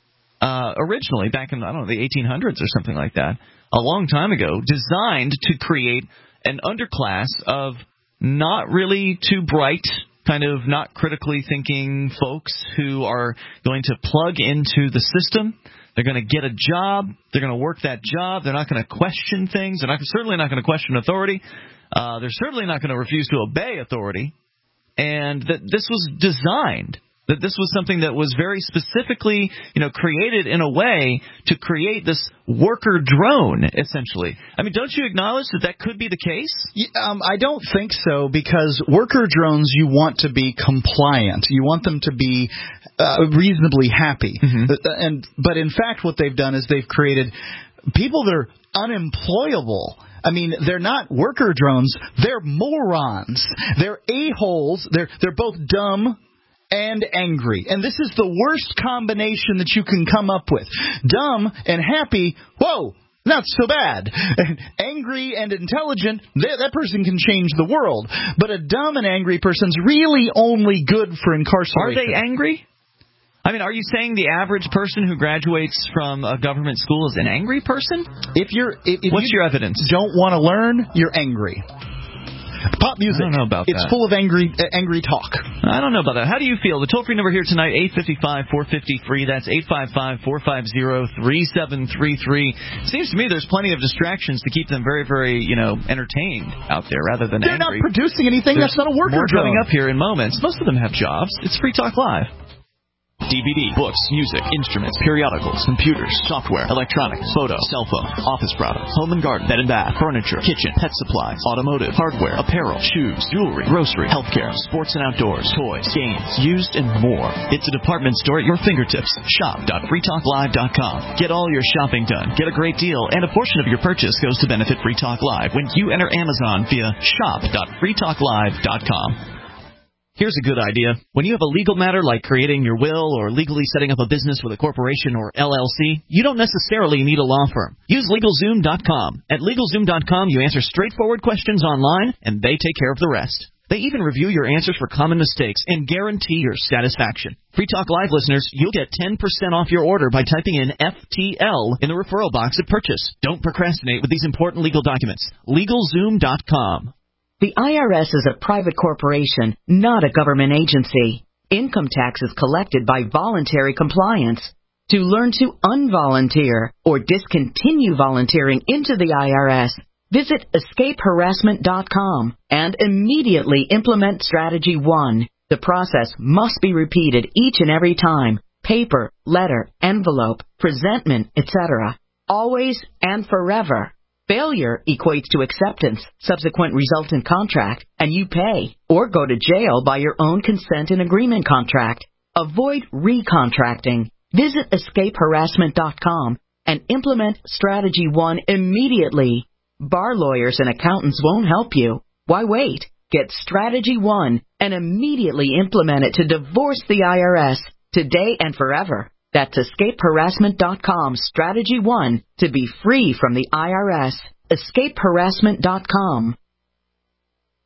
uh, originally back in, I don't know, the eighteen hundreds or something like that, a long time ago, designed to create an underclass of not really too bright, kind of not critically thinking folks who are going to plug into the system. They're going to get a job. They're going to work that job. They're not going to question things. They're not, certainly not going to question authority. Uh, they're certainly not going to refuse to obey authority. And that this was designed, that this was something that was very specifically, you know, created in a way to create this worker drone, essentially. I mean, don't you acknowledge that that could be the case? Yeah, um, I don't think so, because worker drones, you want to be compliant. You want them to be uh, reasonably happy. Mm-hmm. And but in fact, what they've done is they've created people that are unemployable. I mean, they're not worker drones. They're morons. They're a-holes. They're they're both dumb and angry. And this is the worst combination that you can come up with. Dumb and happy, whoa, not so bad. Angry and intelligent, that person can change the world. But a dumb and angry person's really only good for incarceration. Are they angry? I mean, are you saying the average person who graduates from a government school is an angry person? If you're, if, if What's you your evidence? Don't want to learn, you're angry. Pop music. I don't know about it's that. It's full of angry uh, angry talk. I don't know about that. How do you feel? The toll-free number here tonight, eight five five, four five zero, free. That's eight five five, four five zero, three seven three three. Seems to me there's plenty of distractions to keep them very, very, you know, entertained out there rather than They're angry. They're not producing anything. There's That's not a worker more drone. coming up here in moments. Most of them have jobs. It's Free Talk Live. D V D, books, music, instruments, periodicals, computers, software, electronics, photo, cell phone, office products, home and garden, bed and bath, furniture, kitchen, pet supplies, automotive, hardware, apparel, shoes, jewelry, grocery, healthcare, sports and outdoors, toys, games, used, and more. It's a department store at your fingertips. shop dot free talk live dot com. Get all your shopping done, get a great deal, and a portion of your purchase goes to benefit Free Talk Live when you enter Amazon via shop dot free talk live dot com. Here's a good idea. When you have a legal matter like creating your will or legally setting up a business with a corporation or L L C, you don't necessarily need a law firm. Use LegalZoom dot com. At LegalZoom dot com, you answer straightforward questions online, and they take care of the rest. They even review your answers for common mistakes and guarantee your satisfaction. Free Talk Live listeners, you'll get ten percent off your order by typing in F T L in the referral box at purchase. Don't procrastinate with these important legal documents. LegalZoom dot com. The I R S is a private corporation, not a government agency. Income tax is collected by voluntary compliance. To learn to unvolunteer or discontinue volunteering into the I R S, visit escape harassment dot com and immediately implement Strategy one. The process must be repeated each and every time. Paper, letter, envelope, presentment, et cetera. Always and forever. Failure equates to acceptance, subsequent resultant contract, and you pay or go to jail by your own consent and agreement contract. Avoid recontracting. Visit escape harassment dot com and implement Strategy one immediately. Bar lawyers and accountants won't help you. Why wait? Get Strategy one and immediately implement it to divorce the I R S today and forever. That's escape harassment dot com Strategy one to be free from the I R S. escape harassment dot com.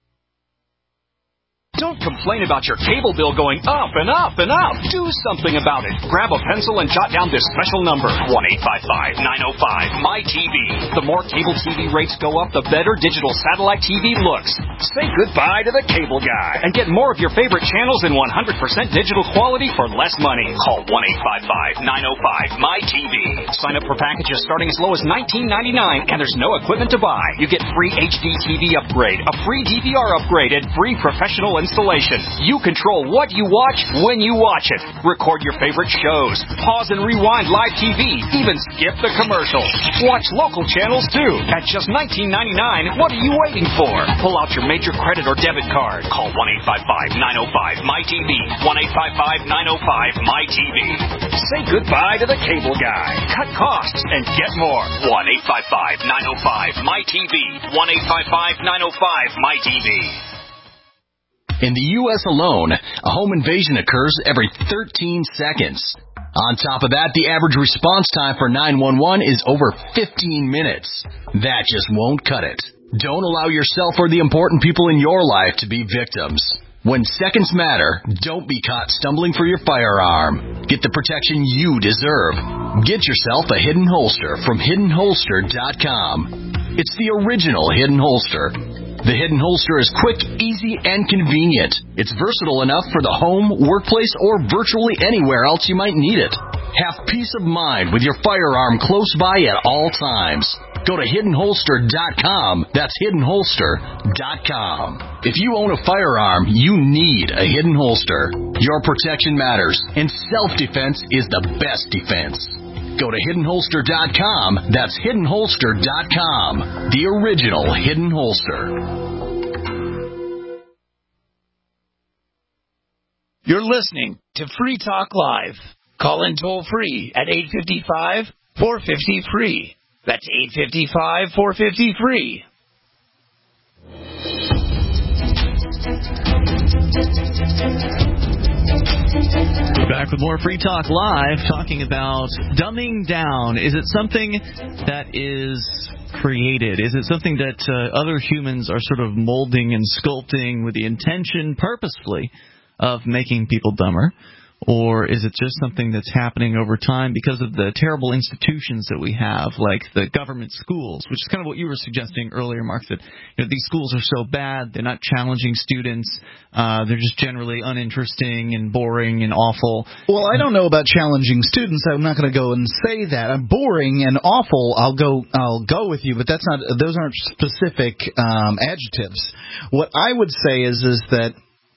Don't complain about your cable bill going up and up and up. Do something about it. Grab a pencil and jot down this special number, one eight five five, nine oh five, M Y T V. The more cable T V rates go up, the better digital satellite T V looks. Say goodbye to the cable guy and get more of your favorite channels in one hundred percent digital quality for less money. Call one eight five five, nine oh five, M Y T V. Sign up for packages starting as low as nineteen ninety-nine, and there's no equipment to buy. You get free H D T V upgrade, a free D V R upgrade, and free professional installation. You control what you watch when you watch it. Record your favorite shows. Pause and rewind live T V. Even skip the commercials. Watch local channels too. At just nineteen ninety-nine, what are you waiting for? Pull out your major credit or debit card. Call one eight five five, nine oh five, M Y T V. one eight five five, nine oh five, M Y T V. Say goodbye to the cable guy. Cut costs and get more. one eight five five, nine oh five, M Y T V. one eight five five, nine oh five, M Y T V. In the U S alone, a home invasion occurs every thirteen seconds. On top of that, the average response time for nine one one is over fifteen minutes. That just won't cut it. Don't allow yourself or the important people in your life to be victims. When seconds matter, don't be caught stumbling for your firearm. Get the protection you deserve. Get yourself a Hidden Holster from hidden holster dot com. It's the original Hidden Holster. The Hidden Holster is quick, easy, and convenient. It's versatile enough for the home, workplace, or virtually anywhere else you might need it. Have peace of mind with your firearm close by at all times. Go to hidden holster dot com. That's hidden holster dot com. If you own a firearm, you need a Hidden Holster. Your protection matters, and self-defense is the best defense. Go to hidden holster dot com. That's hidden holster dot com. The original Hidden Holster. You're listening to Free Talk Live. Call in toll free at eight five five, four five zero, free. That's eight five five, four five zero, free. We're back with more Free Talk Live, talking about dumbing down. Is it something that is created? Is it something that uh, other humans are sort of molding and sculpting with the intention, purposefully, of making people dumber? Or is it just something that's happening over time because of the terrible institutions that we have, like the government schools, which is kind of what you were suggesting earlier, Mark, that you know, these schools are so bad, they're not challenging students, uh, they're just generally uninteresting and boring and awful. Well, I don't know about challenging students. I'm not going to go and say that. I'm boring and awful. I'll go I'll go with you, but that's not those aren't specific um, adjectives. What I would say is is that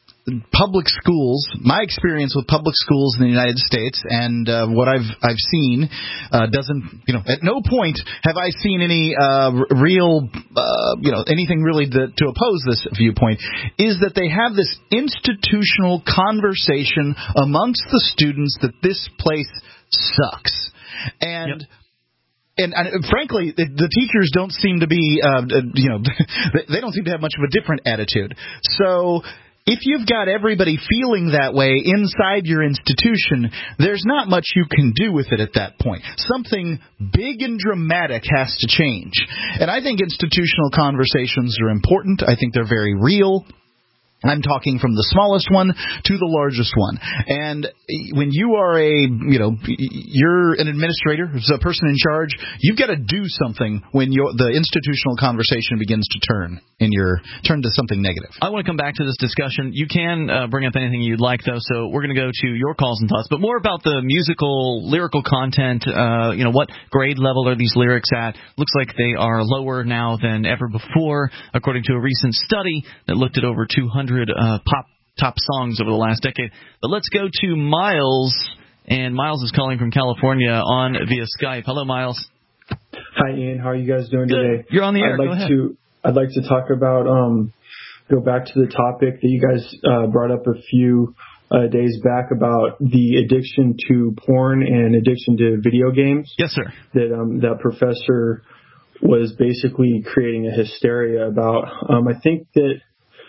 public schools, my experience with public schools in the United States and uh, what I've I've seen uh, doesn't, you know, at no point have I seen any uh, real, uh, you know, anything really to, to oppose this viewpoint, is that they have this institutional conversation amongst the students that this place sucks. And... Yep. And, and frankly, the, the teachers don't seem to be, uh, you know, they don't seem to have much of a different attitude. So if you've got everybody feeling that way inside your institution, there's not much you can do with it at that point. Something big and dramatic has to change. And I think institutional conversations are important. I think they're very real. I'm talking from the smallest one to the largest one. And when you are a, you know, you're an administrator, a person in charge, you've got to do something when you're, the institutional conversation begins to turn in your turn to something negative. I want to come back to this discussion. You can uh, bring up anything you'd like, though, so we're going to go to your calls and thoughts, but more about the musical, lyrical content. Uh, you know, what grade level are these lyrics at? Looks like they are lower now than ever before, according to a recent study that looked at over two hundred Uh, pop top songs over the last decade. But let's go to Miles, and Miles is calling from California on via Skype. Hello, Miles. Hi, Ian. How are you guys doing Good. today? You're on the air. I'd like go ahead. to I'd like to talk about um go back to the topic that you guys uh, brought up a few uh, days back about the addiction to porn and addiction to video games. Yes, sir. That um that professor was basically creating a hysteria about. Um, I think that.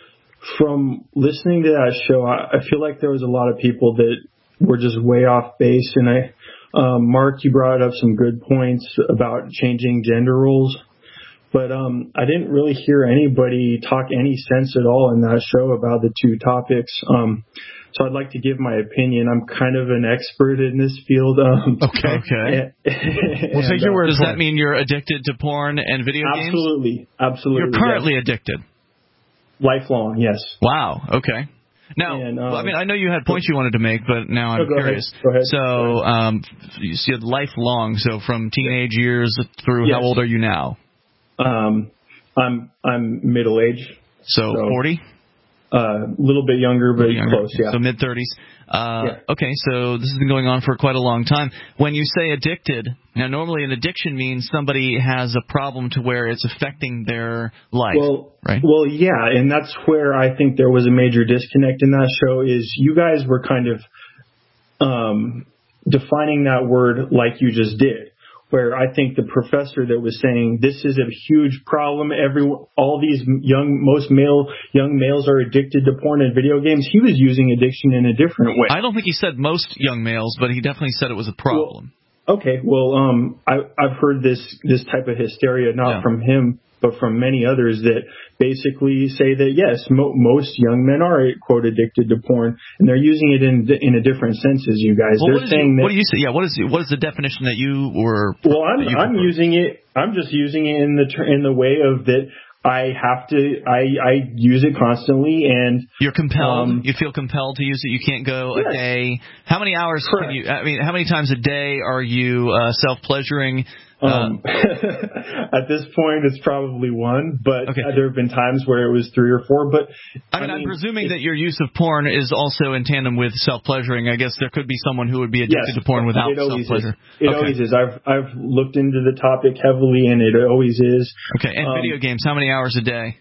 From listening to that show, I feel like there was a lot of people that were just way off base. And I, um, Mark, you brought up some good points about changing gender roles. But um, I didn't really hear anybody talk any sense at all in that show about the two topics. Um, so I'd like to give my opinion. I'm kind of an expert in this field. Um, okay. Okay. And, we'll take your word Does for that it. mean you're addicted to porn and video absolutely, games? Absolutely. Absolutely. You're currently yes. addicted. Lifelong, yes. Wow. Okay. Now, and, um, well, I mean, I know you had points you wanted to make, but now I'm no, go curious. Ahead. Go ahead. So, go ahead. um, you said lifelong. So, from teenage years through, yes. how old are you now? Um, I'm I'm middle age. So, forty. A uh, little bit younger, but younger. close. Yeah. So mid thirties. Uh, yeah. Okay, so this has been going on for quite a long time. When you say addicted, now normally an addiction means somebody has a problem to where it's affecting their life, well, right? Well, yeah, and that's where I think there was a major disconnect in that show. Is you guys were kind of um, defining that word like you just did. Where I think the professor that was saying this is a huge problem, every all these young, most male young males are addicted to porn and video games. He was using addiction in a different way. I don't think he said most young males, but he definitely said it was a problem. Well, okay, well, um, I, I've heard this this type of hysteria not yeah. from him, but from many others that basically say that yes, mo- most young men are quote addicted to porn, and they're using it in in a different sense as you guys. Well, they're what saying you, that. What do you say? Yeah, what is what is the definition that you were? Well, I'm you I'm using it. I'm just using it in the ter- in the way of that. I have to. I I use it constantly, and you're compelled. Um, you feel compelled to use it. You can't go yes. a day. How many hours Correct. can you? I mean, how many times a day are you uh, self-pleasuring? Um, uh, at this point, it's probably one, but okay. there have been times where it was three or four. But I mean, I mean I'm presuming that your use of porn is also in tandem with self-pleasuring. I guess there could be someone who would be addicted yes, to porn without it self-pleasure. Is. It okay. always is. I've I've looked into the topic heavily, and it always is. Okay. And um, video games, how many hours a day?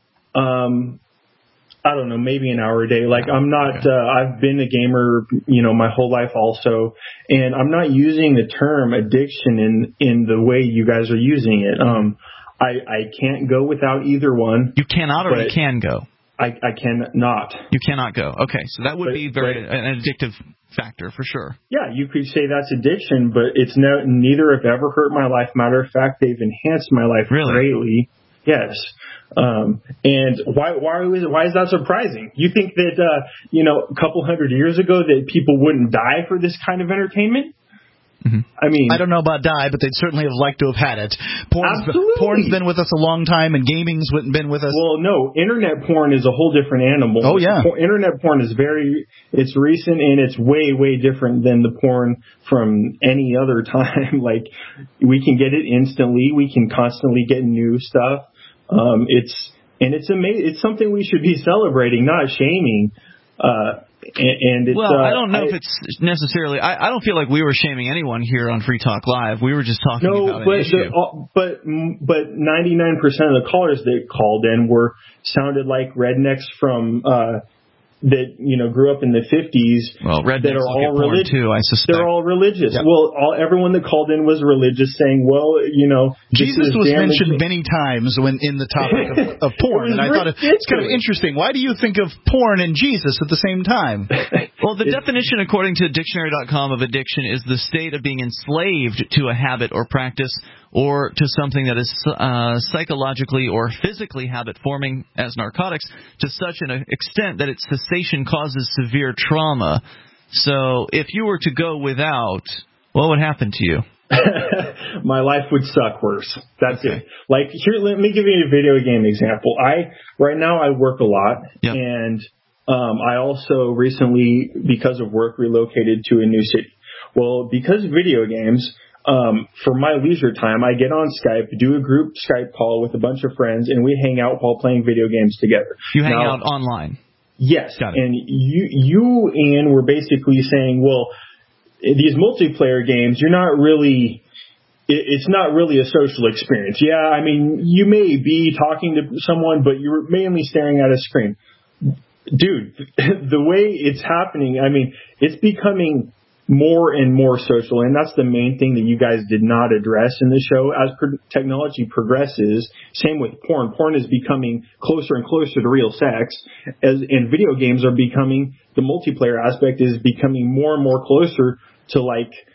Um. I don't know, maybe an hour a day. Like I'm not, okay. uh, I've been a gamer, you know, my whole life also, and I'm not using the term addiction in, in the way you guys are using it. Um, I, I can't go without either one. You cannot or you can go? I, I cannot. You cannot go. Okay. So that would but, be very, but, an addictive factor for sure. Yeah, you could say that's addiction, but it's no, neither have ever hurt my life. Matter of fact, they've enhanced my life really? greatly. Yes. Um, and why, why is, why is that surprising? You think that, uh, you know, a couple hundred years ago that people wouldn't die for this kind of entertainment? Mm-hmm. I mean, I don't know about die, but they'd certainly have liked to have had it. Porn's, absolutely. Porn's been with us a long time, and gaming's been with us. Well, no, internet porn is a whole different animal. Oh, yeah. Internet porn is very, it's recent, and it's way, way different than the porn from any other time. Like, we can get it instantly. We can constantly get new stuff. Um, it's, and it's amazing. It's something we should be celebrating, not shaming. Uh, and, and it's, well, uh, I don't know I, if it's necessarily. I, I don't feel like we were shaming anyone here on Free Talk Live. We were just talking no, about but an issue. The, but but ninety-nine percent of the callers that called in were sounded like rednecks from uh, that you know grew up in the fifties. Well, rednecks that are all religious too. I suspect they're all religious. Yep. Well, all everyone that called in was religious, saying, "Well, you know, Jesus was damaging. mentioned many times when in the topic of, of porn, and I thought ridiculous. it's kind of interesting. Why do you think of porn and Jesus at the same time? Well, the definition, according to dictionary dot com, of addiction is the state of being enslaved to a habit or practice or to something that is uh, psychologically or physically habit-forming as narcotics to such an extent that its cessation causes severe trauma. So if you were to go without, what would happen to you? My life would suck worse. That's okay. it. Like, here, let me give you a video game example. I right now I work a lot, yep. and um, I also recently, because of work, relocated to a new city. Well, because of video games, um, for my leisure time, I get on Skype, do a group Skype call with a bunch of friends, and we hang out while playing video games together. You hang now, out online? Yes. Got it. And you, you, Ian, were basically saying, well, these multiplayer games, you're not really, it's not really a social experience. Yeah, I mean, you may be talking to someone, but you're mainly staring at a screen. Dude, the way it's happening, I mean, it's becoming more and more social, and that's the main thing that you guys did not address in the show. As pro- technology progresses, same with porn. Porn is becoming closer and closer to real sex, as and video games are becoming, the multiplayer aspect is becoming more and more closer to like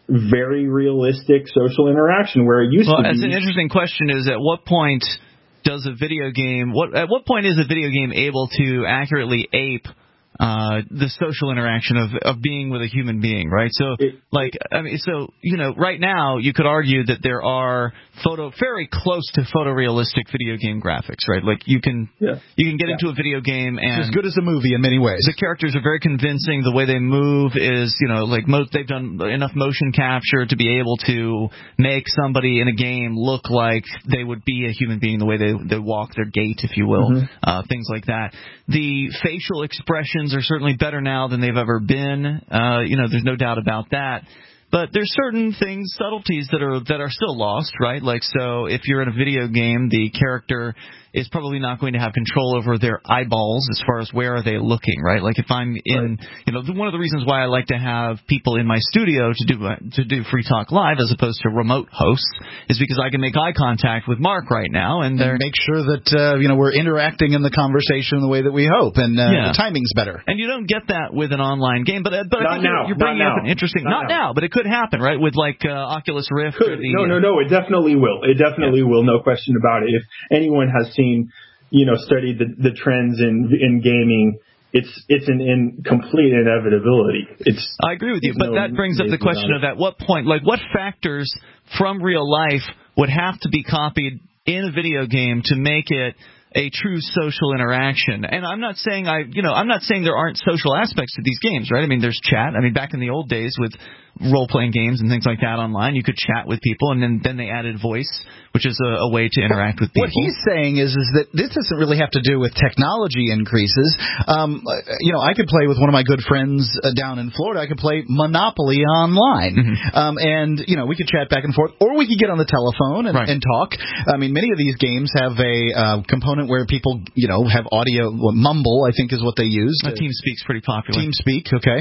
very realistic social interaction where it used well, to be. Well, that's an interesting question is at what point does a video game, what at what point is a video game able to accurately ape Uh, the social interaction of, of being with a human being, right? So, like, I mean, so, you know, right now you could argue that there are photo, very close to photorealistic video game graphics, right? Like, you can, yeah. you can get yeah. into a video game and... It's as good as a movie in many ways. The characters are very convincing. The way they move is, you know, like, mo- they've done enough motion capture to be able to make somebody in a game look like they would be a human being, the way they, they walk, their gait, if you will, mm-hmm. uh, things like that. The facial expressions are certainly better now than they've ever been. Uh, you know, there's no doubt about that. But there's certain things, subtleties that are that are still lost, right? Like, so if you're in a video game, the character is probably not going to have control over their eyeballs as far as where are they looking, right? Like if I'm in, right. you know, one of the reasons why I like to have people in my studio to do to do Free Talk Live as opposed to remote hosts is because I can make eye contact with Mark right now and, and make sure that uh, you know we're interacting in the conversation the way that we hope, and uh, yeah. the timing's better. And you don't get that with an online game, but uh, but not I think now. you're bringing not up an interesting not, not now. now, but it could happen, right? With like uh, Oculus Rift. Could. Or the, no, no, no. It definitely will. It definitely yeah. will. No question about it. If anyone has seen, you know, studied the, the trends in in gaming, it's it's an in complete inevitability. It's. I agree with you, but no that brings up the question of at what point, like, what factors from real life would have to be copied in a video game to make it a true social interaction. And I'm not saying I, you know, I'm not saying there aren't social aspects to these games, right? I mean, there's chat. I mean, back in the old days with role-playing games and things like that online, you could chat with people, and then, then they added voice, which is a, a way to interact with people. What he's saying is is that this doesn't really have to do with technology increases. Um, you know, I could play with one of my good friends uh, down in Florida. I could play Monopoly online, mm-hmm. um, and, you know, we could chat back and forth, or we could get on the telephone and, right. and talk. I mean, many of these games have a uh, component where people, you know, have audio, well, Mumble, I think is what they use. Uh, TeamSpeak's pretty popular. TeamSpeak, okay.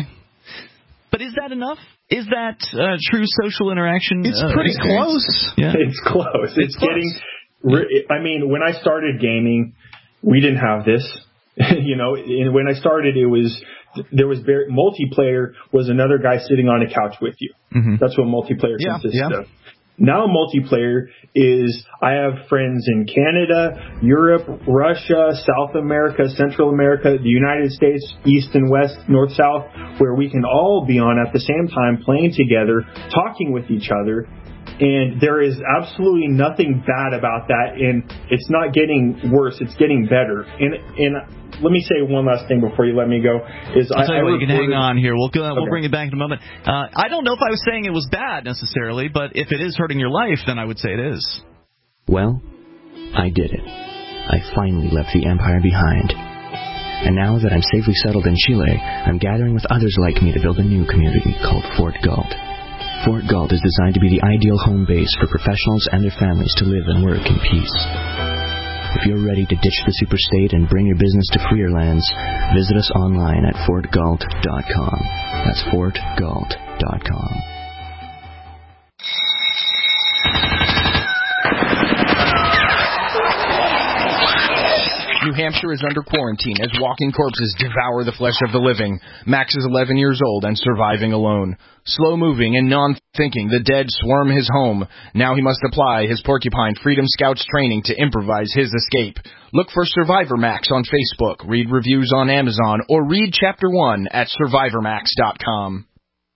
But is that enough? Is that uh, true social interaction? It's uh, pretty experience? close. Yeah. It's close. It's, it's close. getting. I mean, when I started gaming, we didn't have this. you know, and when I started, it was there was very, multiplayer was another guy sitting on a couch with you. Mm-hmm. That's what multiplayer yeah, consists yeah. of. Now multiplayer is I have friends in Canada, Europe, Russia, South America, Central America, the United States, East and West, North, South, where we can all be on at the same time playing together, talking with each other. And there is absolutely nothing bad about that, and it's not getting worse, it's getting better. And and let me say one last thing before you let me go. Is I'll tell you I, what, I you can hang on here. We'll go, we'll okay. bring it back in a moment. Uh, I don't know if I was saying it was bad necessarily, but if it is hurting your life, then I would say it is. Well, I did it. I finally left the empire behind. And now that I'm safely settled in Chile, I'm gathering with others like me to build a new community called Fort Galt. Fort Galt is designed to be the ideal home base for professionals and their families to live and work in peace. If you're ready to ditch the superstate and bring your business to freer lands, visit us online at fort galt dot com. That's fort galt dot com. New Hampshire is under quarantine as walking corpses devour the flesh of the living. Max is eleven years old and surviving alone. Slow-moving and non-thinking, the dead swarm his home. Now he must apply his Porcupine Freedom Scouts training to improvise his escape. Look for Survivor Max on Facebook, read reviews on Amazon, or read Chapter one at survivor max dot com.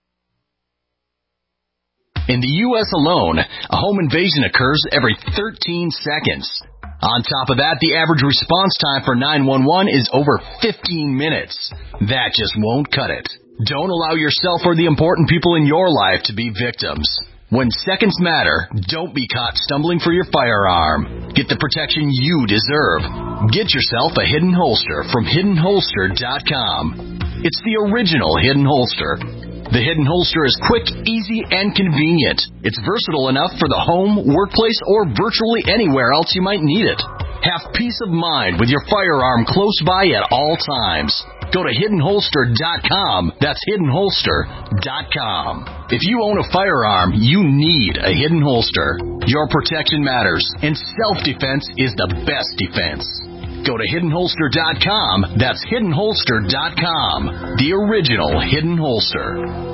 In the U S alone, a home invasion occurs every thirteen seconds. On top of that, the average response time for nine one one is over fifteen minutes. That just won't cut it. Don't allow yourself or the important people in your life to be victims. When seconds matter, don't be caught stumbling for your firearm. Get the protection you deserve. Get yourself a Hidden Holster from hidden holster dot com. It's the original Hidden Holster. The Hidden Holster is quick, easy, and convenient. It's versatile enough for the home, workplace, or virtually anywhere else you might need it. Have peace of mind with your firearm close by at all times. Go to hidden holster dot com. That's hidden holster dot com. If you own a firearm, you need a Hidden Holster. Your protection matters, and self-defense is the best defense. Go to hidden holster dot com. That's hidden holster dot com. The original Hidden Holster.